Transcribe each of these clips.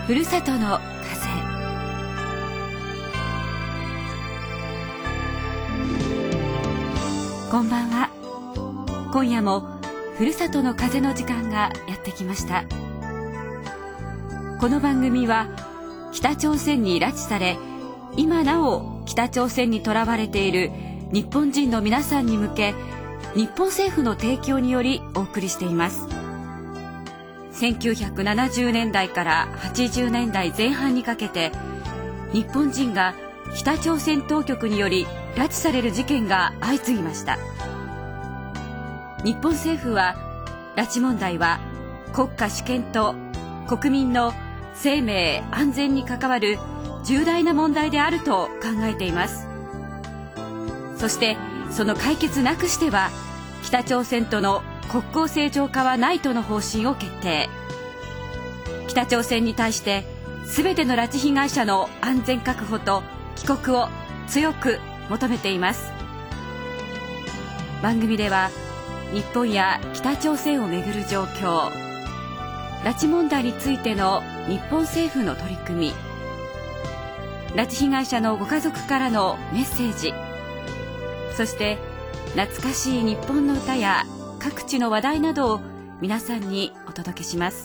ふるさとの風。こんばんは。今夜もふるさとの風の時間がやってきました。この番組は北朝鮮に拉致され、今なお北朝鮮にとらわれている日本人の皆さんに向け、日本政府の提供によりお送りしています。1970年代から80年代前半にかけて、日本人が北朝鮮当局により拉致される事件が相次ぎました。日本政府は、拉致問題は国家主権と国民の生命安全に関わる重大な問題であると考えています。そしてその解決なくしては、北朝鮮との国交正常化はないとの方針を決定。北朝鮮に対して全ての拉致被害者の安全確保と帰国を強く求めています。番組では日本や北朝鮮をめぐる状況、拉致問題についての日本政府の取り組み、拉致被害者のご家族からのメッセージ、そして懐かしい日本の歌や各地の話題などを皆さんにお届けします。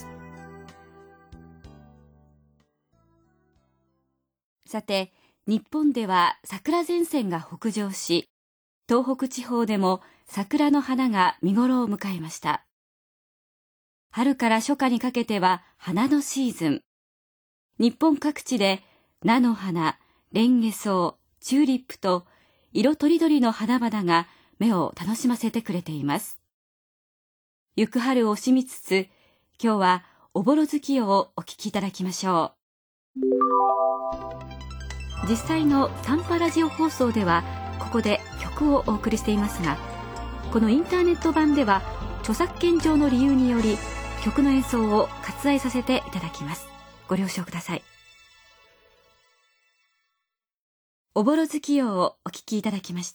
さて、日本では桜前線が北上し、東北地方でも桜の花が見頃を迎えました。春から初夏にかけては花のシーズン。日本各地で菜の花、レンゲソウ、チューリップと色とりどりの花々が目を楽しませてくれています。行く春を惜しみつつ、今日はおぼろ月夜をお聴きいただきましょう。実際の短波ラジオ放送ではここで曲をお送りしていますが、このインターネット版では著作権上の理由により曲の演奏を割愛させていただきます。ご了承ください。おぼろ月夜をお聴きいただきました。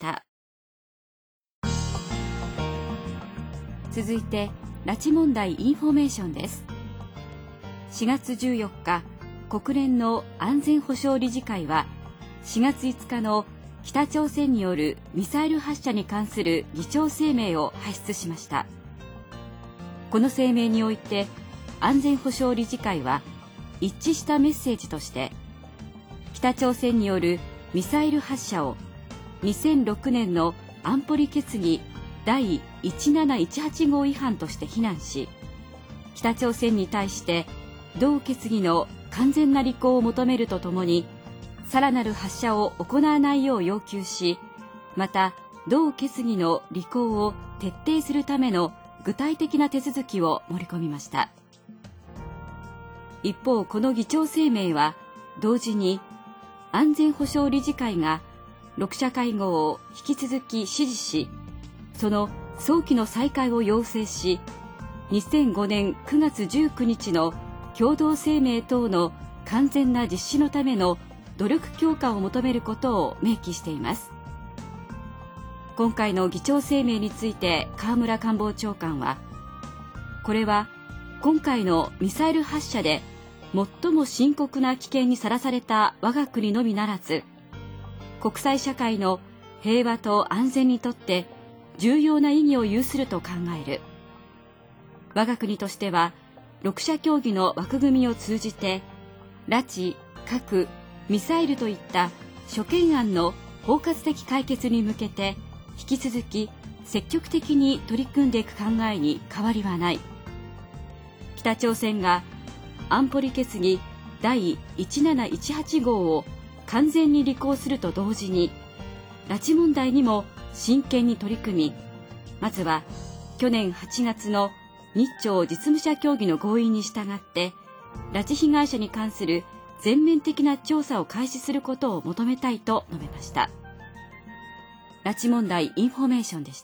続いて拉致問題インフォメーションです。4月14日、国連の安全保障理事会は4月5日の北朝鮮によるミサイル発射に関する議長声明を発出しました。この声明において安全保障理事会は一致したメッセージとして、北朝鮮によるミサイル発射を2006年の安保理決議第1718号違反として非難し、北朝鮮に対して同決議の完全な履行を求めるとともに、さらなる発射を行わないよう要求し、また同決議の履行を徹底するための具体的な手続きを盛り込みました。一方、この議長声明は同時に安全保障理事会が6者会合を引き続き支持し、その早期の再開を要請し、2005年9月19日の共同声明等の完全な実施のための努力強化を求めることを明記しています。今回の議長声明について河村官房長官は、これは今回のミサイル発射で最も深刻な危険にさらされた我が国のみならず、国際社会の平和と安全にとって重要な意義を有すると考える。我が国としては6者協議の枠組みを通じて、拉致、核、ミサイルといった諸懸案の包括的解決に向けて引き続き積極的に取り組んでいく考えに変わりはない。北朝鮮が安保理決議第1718号を完全に履行すると同時に、拉致問題にも真剣に取り組み、まずは去年8月の日朝実務者協議の合意に従って拉致被害者に関する全面的な調査を開始することを求めたいと述べました。拉致問題インフォメーションでした。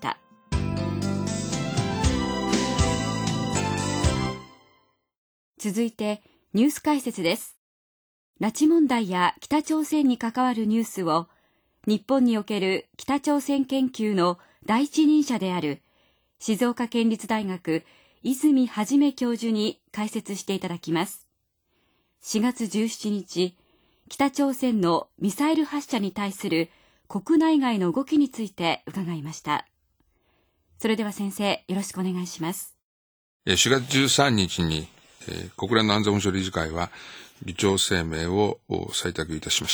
続いてニュース解説です。拉致問題や北朝鮮に関わるニュースを日本における北朝鮮研究の第一人者である静岡県立大学泉一教授に解説していただきます。 4月17日、北朝鮮のミサイル発射に対する国内外の動きについて伺いました。それでは先生、よろしくお願いします。 4月13日に、国連の安全保障理事会は議長声明を採択いたしました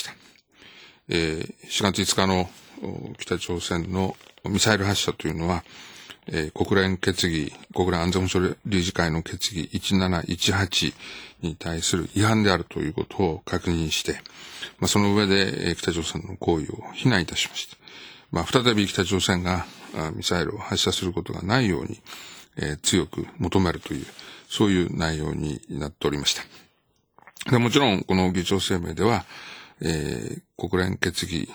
。4月5日の北朝鮮のミサイル発射というのは、国連安全保障理事会の決議1718に対する違反であるということを確認して、その上で北朝鮮の行為を非難いたしました。再び北朝鮮がミサイルを発射することがないように、強く求めるという、そういう内容になっておりました。でもちろん、この議長声明では、国連決議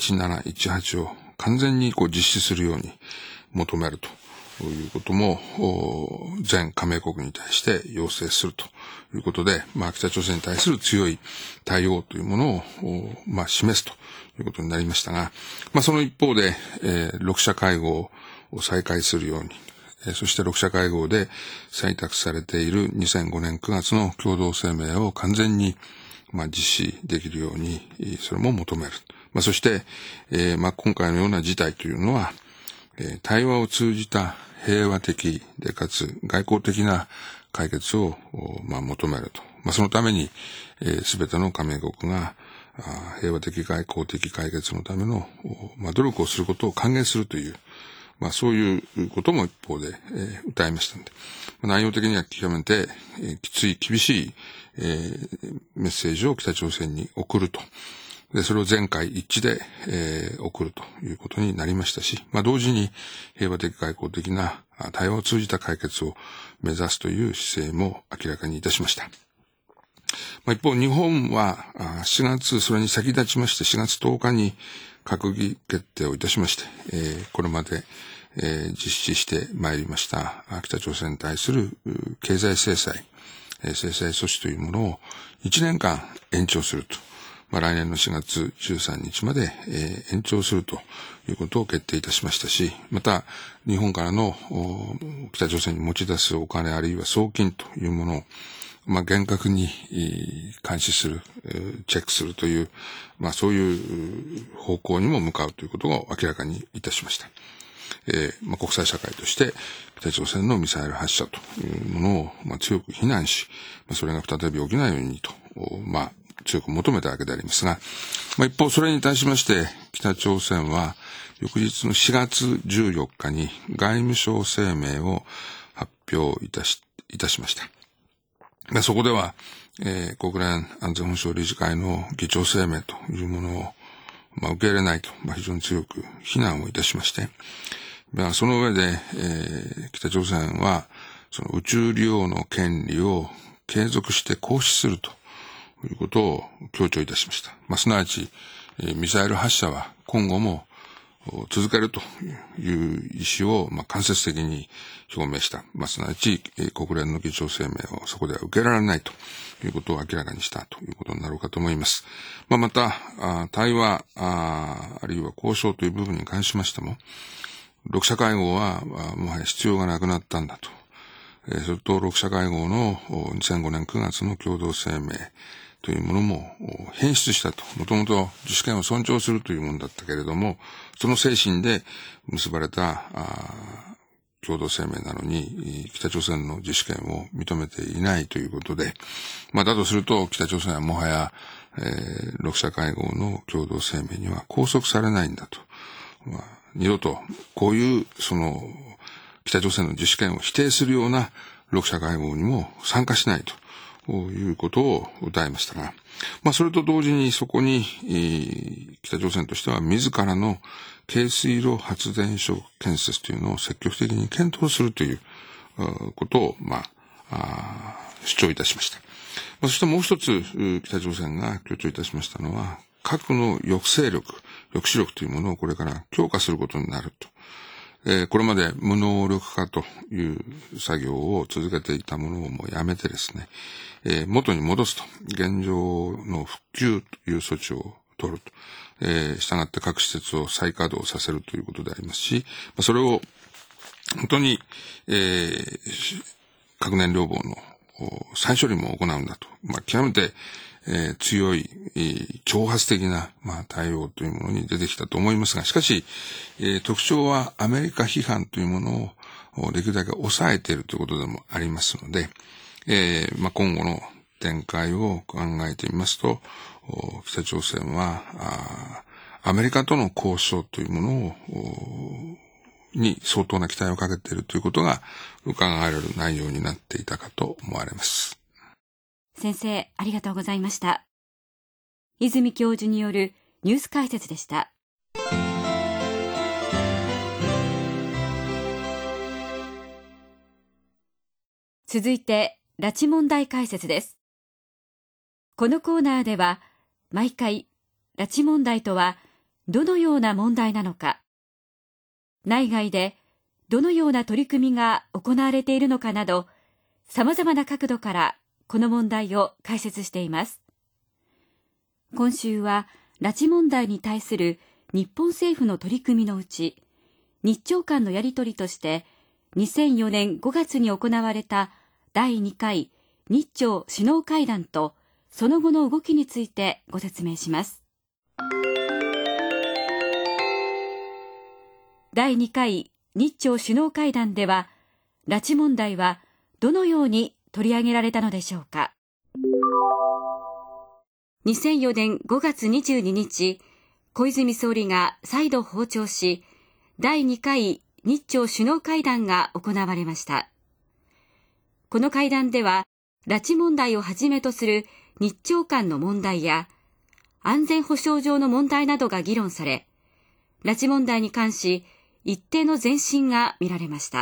1718を完全に実施するように求めるということも、全加盟国に対して要請するということで、北朝鮮に対する強い対応というものを、示すということになりましたが、その一方で、6者会合を再開するように、そして6者会合で採択されている2005年9月の共同声明を完全に実施できるように、それも求める。そして、今回のような事態というのは、対話を通じた平和的でかつ外交的な解決を、求めると。そのために、すべての加盟国が平和的外交的解決のための、努力をすることを歓迎するという、そういうことも一方で、訴えましたので、内容的には極めて、厳しい、メッセージを北朝鮮に送ると。で、それを全会一致で、送るということになりましたし、同時に平和的外交的な対話を通じた解決を目指すという姿勢も明らかにいたしました。一方、日本はそれに先立ちまして4月10日に閣議決定をいたしまして、これまで、実施してまいりました北朝鮮に対する経済制裁措置というものを1年間延長すると。来年の4月13日まで、延長するということを決定いたしましたし、また日本からの北朝鮮に持ち出すお金あるいは送金というものを厳格に監視する、チェックするという、そういう方向にも向かうということを明らかにいたしました。国際社会として北朝鮮のミサイル発射というものを強く非難し、それが再び起きないようにと、強く求めたわけでありますが、一方それに対しまして北朝鮮は翌日の4月14日に外務省声明を発表いたしました。そこでは、国連安全保障理事会の議長声明というものを、受け入れないと、非常に強く非難をいたしまして、その上で、北朝鮮はその宇宙利用の権利を継続して行使するということを強調いたしました。すなわち、ミサイル発射は今後も続けるという意思を間接的に表明した。すなわち、国連の議長声明をそこでは受けられないということを明らかにしたということになろうかと思います。また、対話あるいは交渉という部分に関しましても、6者会合はもはや必要がなくなったんだと。それと6者会合の2005年9月の共同声明というものも変質したと。もともと自主権を尊重するというものだったけれども、その精神で結ばれた共同声明なのに、北朝鮮の自主権を認めていないということで、だとすると北朝鮮はもはや、6者会合の共同声明には拘束されないんだと。二度とこういう北朝鮮の自主権を否定するような6者会合にも参加しないということを訴えましたが、それと同時にそこに、北朝鮮としては自らの軽水炉発電所建設というのを積極的に検討するということを、主張いたしました。そしてもう一つ北朝鮮が強調いたしましたのは、核の抑止力というものをこれから強化することになると。これまで無能力化という作業を続けていたものをもうやめてですね、元に戻すと。現状の復旧という措置を取ると。したがって各施設を再稼働させるということでありますし、それを本当に、核燃料棒の再処理も行うんだと。極めて、強い、挑発的な、対応というものに出てきたと思いますが、しかし、特徴はアメリカ批判というものをできるだけ抑えているということでもありますので、今後の展開を考えてみますと、北朝鮮はアメリカとの交渉というものに相当な期待をかけているということが伺われる内容になっていたかと思われます。 先生、ありがとうございました。泉教授によるニュース解説でした。続いて、拉致問題解説です。このコーナーでは、毎回、拉致問題とはどのような問題なのか、内外でどのような取り組みが行われているのかなど、様々な角度からこの問題を解説しています。今週は、拉致問題に対する日本政府の取り組みのうち、日朝間のやり取りとして、2004年5月に行われた第2回日朝首脳会談とその後の動きについてご説明します。第2回日朝首脳会談では、拉致問題はどのように取り上げられたのでしょうか。2004年5月22日、小泉総理が再度訪朝し、第2回日朝首脳会談が行われました。この会談では、拉致問題をはじめとする日朝間の問題や、安全保障上の問題などが議論され、拉致問題に関し、一定の前進が見られました。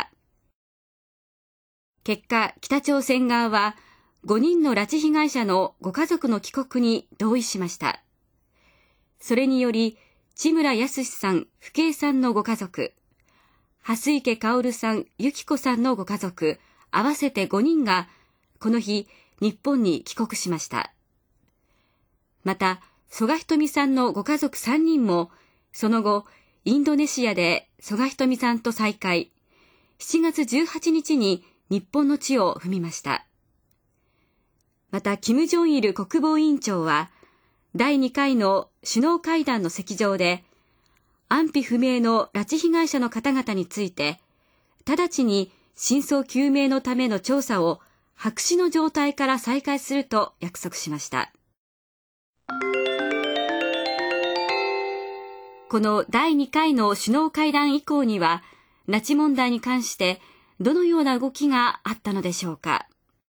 結果、北朝鮮側は、5人の拉致被害者のご家族の帰国に同意しました。それにより、地村保さん、父兄さんのご家族、蓮池薫さん、幸子さんのご家族、合わせて5人が、この日、日本に帰国しました。また、曽我ひとみさんのご家族3人も、その後、インドネシアで曽我ひとみさんと再会、7月18日に日本の地を踏みました。また、キム・ジョンイル国防委員長は、第2回の首脳会談の席上で、安否不明の拉致被害者の方々について、直ちに真相究明のための調査を白紙の状態から再開すると約束しました。この第2回の首脳会談以降には、拉致問題に関してどのような動きがあったのでしょうか。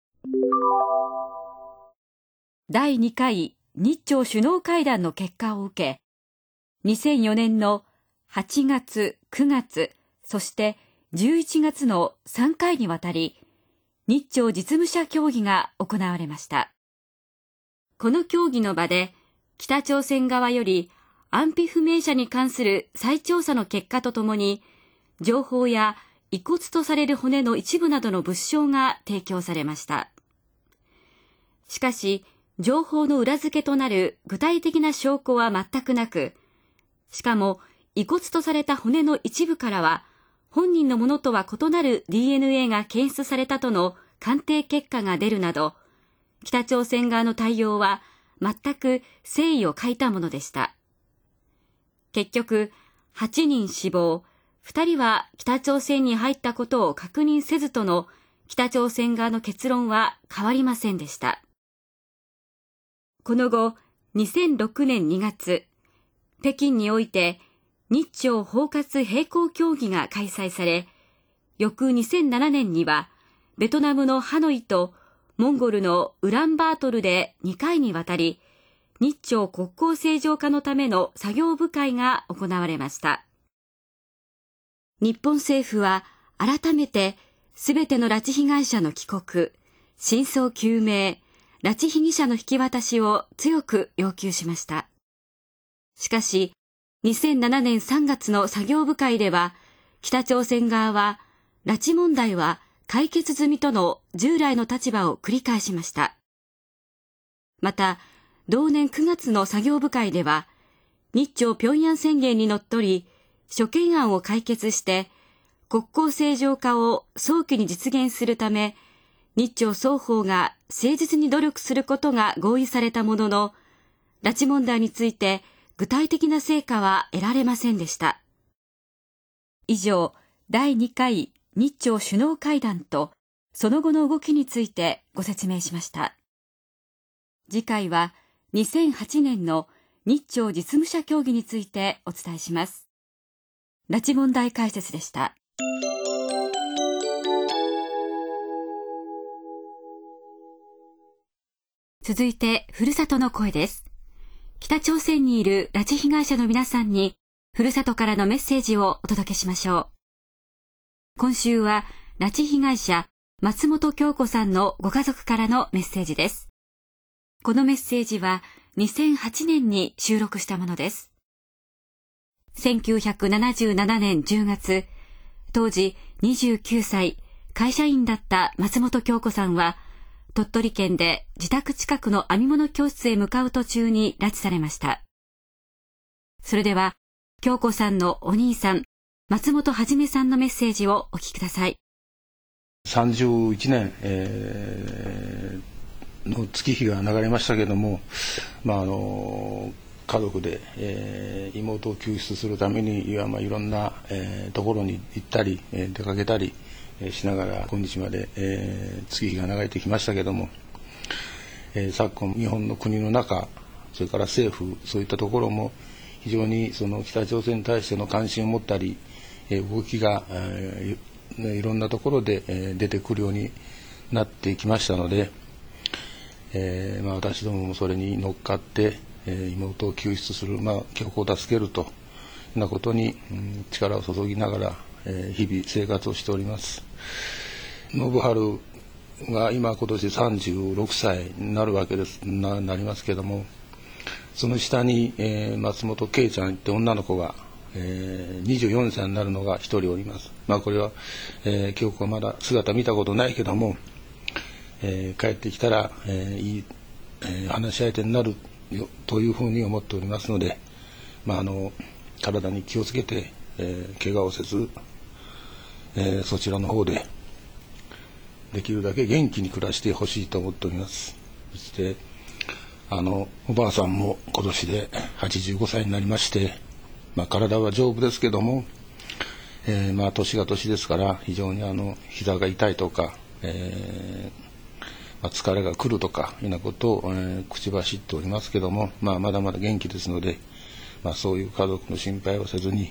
第2回日朝首脳会談の結果を受け、2004年の8月、9月、そして11月の3回にわたり、日朝実務者協議が行われました。この協議の場で、北朝鮮側より安否不明者に関する再調査の結果とともに、情報や遺骨とされる骨の一部などの物証が提供されました。しかし、情報の裏付けとなる具体的な証拠は全くなく、しかも遺骨とされた骨の一部からは、本人のものとは異なる DNA が検出されたとの鑑定結果が出るなど、北朝鮮側の対応は全く誠意を欠いたものでした。結局、8人死亡、2人は北朝鮮に入ったことを確認せずとの北朝鮮側の結論は変わりませんでした。この後、2006年2月、北京において日朝包括並行協議が開催され、翌2007年にはベトナムのハノイとモンゴルのウランバートルで2回にわたり、日朝国交正常化のための作業部会が行われました。日本政府は改めてすべての拉致被害者の帰国、真相究明、拉致被疑者の引き渡しを強く要求しました。しかし、2007年3月の作業部会では、北朝鮮側は、拉致問題は解決済みとの従来の立場を繰り返しました。また、同年9月の作業部会では、日朝平壌宣言にのっとり、諸懸案を解決して、国交正常化を早期に実現するため、 日朝双方が誠実に努力することが合意されたものの、拉致問題について具体的な成果は得られませんでした。以上、第2回日朝首脳会談とその後の動きについてご説明しました。次回は2008年の日朝実務者協議についてお伝えします。拉致問題解説でした。続いて、ふるさとの声です。北朝鮮にいる拉致被害者の皆さんに、ふるさとからのメッセージをお届けしましょう。今週は、拉致被害者、松本京子さんのご家族からのメッセージです。このメッセージは、2008年に収録したものです。1977年10月、当時29歳、会社員だった松本京子さんは、鳥取県で自宅近くの編み物教室へ向かう途中に拉致されました。それでは、京子さんのお兄さん、松本はじめさんのメッセージをお聞きください。 31年、の月日が流れましたけれども、家族で、妹を救出するためにいろんな、ところに行ったり、出かけたり、しながら今日まで、月日が流れてきましたけども、昨今日本の国の中、それから政府、そういったところも非常にその北朝鮮に対しての関心を持ったり、動きが、いろんなところで、出てくるようになってきましたので、私どももそれに乗っかって、妹を救出する、京子を助けるというようなことに、力を注ぎながら、日々生活をしております。信春が今年36歳になるわけです、なりますけども、その下に、松本圭ちゃんって女の子が、24歳になるのが一人おります。これは、京子はまだ姿見たことないけども、帰ってきたら、いい、話し相手になるよというふうに思っておりますので、体に気をつけて、怪我をせず、そちらの方でできるだけ元気に暮らしてほしいと思っております。そしておばあさんも今年で85歳になりまして、体は丈夫ですけども、年が年ですから非常に膝が痛いとか、疲れが来るとかいうようなことを、口走っておりますけども、まだまだ元気ですので、そういう家族の心配をせずに、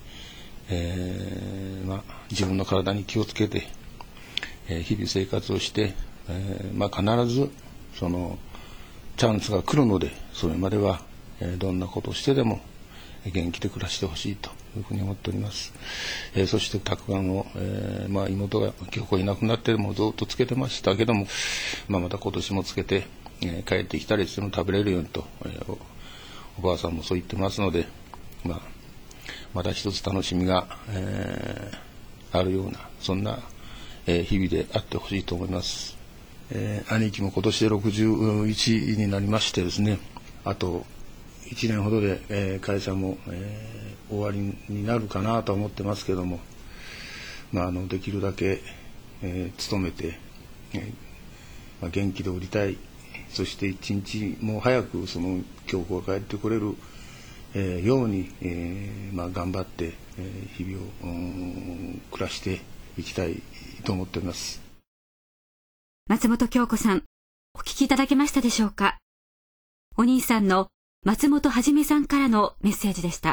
自分の体に気をつけて、日々生活をして、必ずそのチャンスが来るので、それまでは、どんなことをしてでも元気で暮らしてほしいというふうに思っております。そしてたくあんを、妹が京子いなくなってもずっとつけてましたけども、また今年もつけて、帰ってきたりしても食べれるようにと、おばあさんもそう言ってますので、また一つ楽しみが、あるようなそんな、日々であってほしいと思います。兄貴も今年で61になりましてですね、あと1年ほどで、会社も、終わりになるかなと思ってますけども、できるだけ、勤めて、元気でおりたい。そして一日も早くその京子が帰ってくれる、ように、頑張って、日々を、暮らしていきたいと思っております。 松本京子さん、お聞きいただけましたでしょうか。お兄さんの松本はじめさんからのメッセージでした。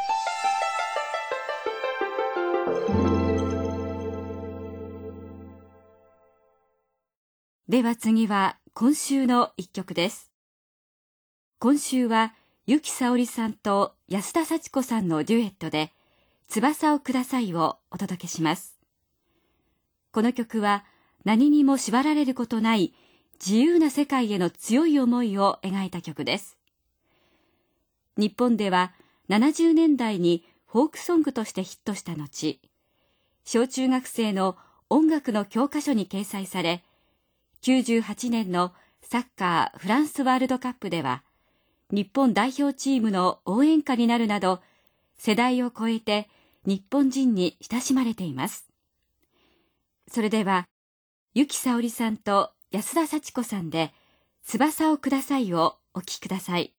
では次は今週の一曲です。今週は由紀さおりさんと安田幸子さんのデュエットで翼をくださいをお届けします。この曲は何にも縛られることない自由な世界への強い思いを描いた曲です。日本では70年代にフォークソングとしてヒットした後、小中学生の音楽の教科書に掲載され、98年のサッカーフランスワールドカップでは、日本代表チームの応援歌になるなど、世代を超えて日本人に親しまれています。それでは、 由紀さおりさんと安田幸子さんで翼をくださいをお聴きください。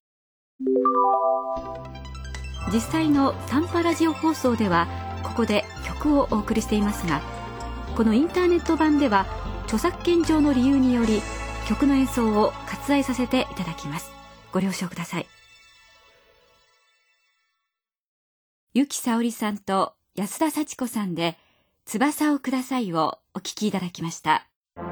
実際の短波ラジオ放送ではここで曲をお送りしていますが、このインターネット版では著作権上の理由により曲の演奏を割愛させていただきます。ご了承ください。由紀さおりさんと安田幸子さんで翼をくださいをお聴きいただきました。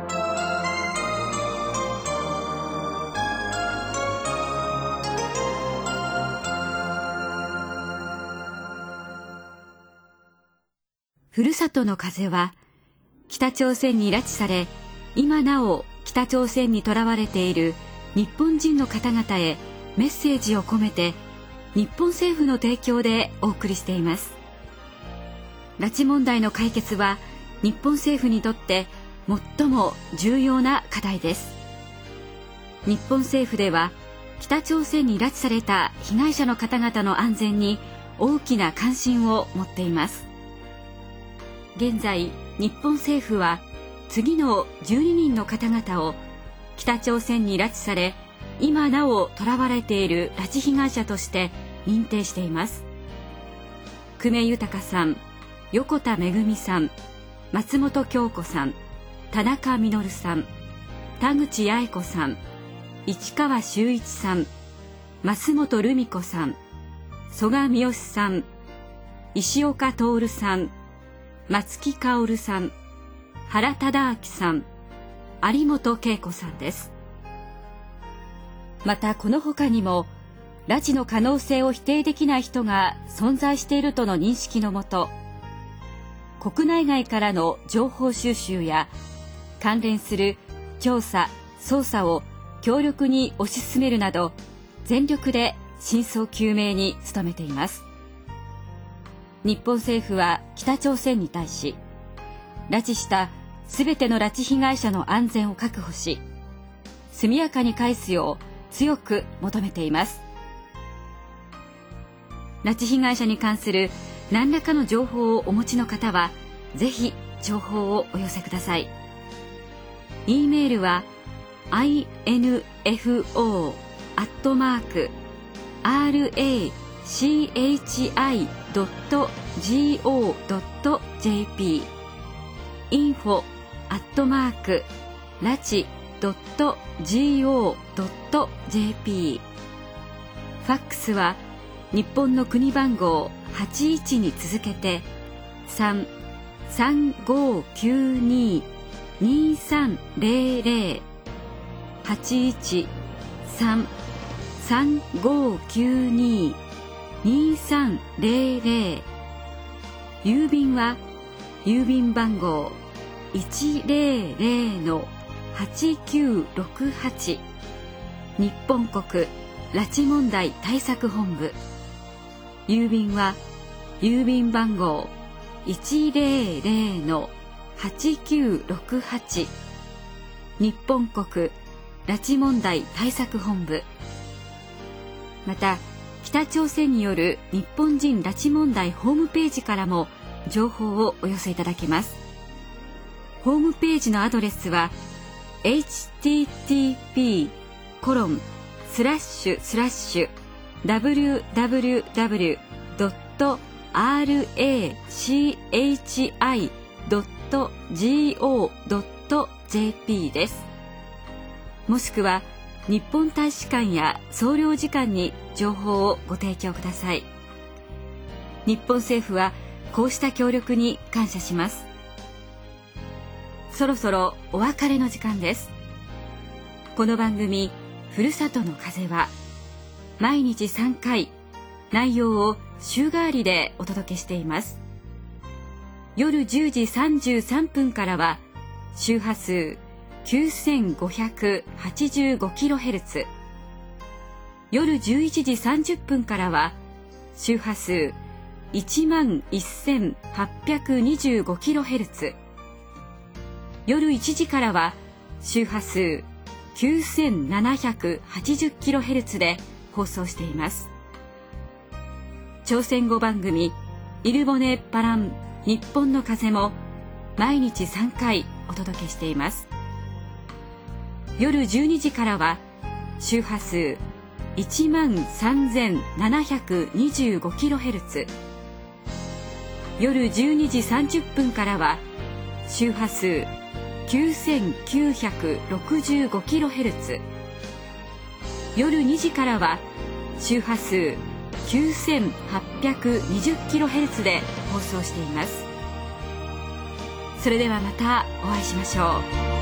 ふるさとの風は北朝鮮に拉致され、今なお北朝鮮にとらわれている日本人の方々へメッセージを込めて日本政府の提供でお送りしています。拉致問題の解決は日本政府にとって最も重要な課題です。日本政府では北朝鮮に拉致された被害者の方々の安全に大きな関心を持っています。現在、日本政府は次の12人の方々を北朝鮮に拉致され、今なお囚われている拉致被害者として認定しています。久米豊さん、横田めぐみさん、松本京子さん、田中実さん、田口八重子さん、市川修一さん、増本留美子さん、曽我三好さん、石岡徹さん、松木薫さん、原忠明さん、有本恵子さんです。またこの他にも拉致の可能性を否定できない人が存在しているとの認識のもと、国内外からの情報収集や関連する調査・捜査を強力に推し進めるなど、全力で真相究明に努めています。日本政府は北朝鮮に対し、拉致したすべての拉致被害者の安全を確保し、速やかに返すよう強く求めています。拉致被害者に関する何らかの情報をお持ちの方は、ぜひ情報をお寄せください。e メールは info@rachi.go.jp info@rachi.go.jp ファックスは日本の国番号81に続けて 3-3592-2300 81-3-3592-2300 郵便は郵便番号 100-8968 日本国拉致問題対策本部。郵便は郵便番号 100-8968 日本国拉致問題対策本部。また北朝鮮による日本人拉致問題ホームページからも情報をお寄せいただけます。ホームページのアドレスは http://www.rachi.go.jp です。もしくは日本大使館や総領事館に情報をご提供ください。日本政府はこうした協力に感謝します。そろそろお別れの時間です。この番組ふるさとの風は毎日3回内容を週替わりでお届けしています。夜10時33分からは周波数 9585kHz、 夜11時30分からは周波数 11825kHz、 夜1時からは周波数 9780kHz で放送しています。朝鮮語番組イルボネパラン日本の風も毎日3回お届けしています。夜12時からは周波数 13,725kHz、 夜12時30分からは周波数 9,965kHz、 夜2時からは周波数 9,820kHz で放送しています。それではまたお会いしましょう。